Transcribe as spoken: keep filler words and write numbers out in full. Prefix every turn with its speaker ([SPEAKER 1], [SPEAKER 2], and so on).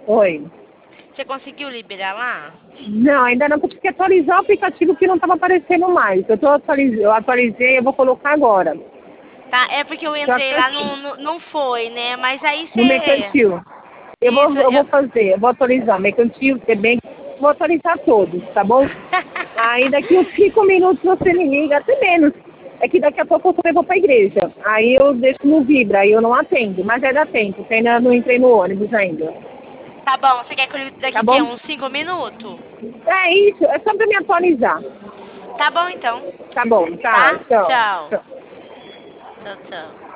[SPEAKER 1] Oi.
[SPEAKER 2] Você conseguiu liberar lá?
[SPEAKER 1] Não, ainda não, porque atualizar o aplicativo que não estava aparecendo mais. Eu, tô atualiz... eu atualizei, eu vou colocar agora.
[SPEAKER 2] Tá, é porque eu entrei lá, não, não, não foi, né? Mas aí
[SPEAKER 1] No
[SPEAKER 2] você...
[SPEAKER 1] mercantil. Eu vou,
[SPEAKER 2] Isso,
[SPEAKER 1] eu
[SPEAKER 2] eu...
[SPEAKER 1] vou fazer, eu vou atualizar. Mercantil, é bem. Vou atualizar todos, tá bom? Aí daqui uns cinco minutos você me liga, até menos. É que daqui a pouco eu também vou pra igreja. Aí eu deixo no vibra, aí eu não atendo. Mas é dá tempo, porque ainda não entrei no ônibus ainda.
[SPEAKER 2] Tá bom, você quer que eu ligue
[SPEAKER 1] Tá
[SPEAKER 2] daqui que
[SPEAKER 1] bom?
[SPEAKER 2] uns cinco minutos?
[SPEAKER 1] É isso, é só pra me atualizar.
[SPEAKER 2] Tá bom, então.
[SPEAKER 1] Tá bom, tá,
[SPEAKER 2] Tá?
[SPEAKER 1] tchau.
[SPEAKER 2] Tchau.
[SPEAKER 1] Tchau.
[SPEAKER 2] Tchau, tchau.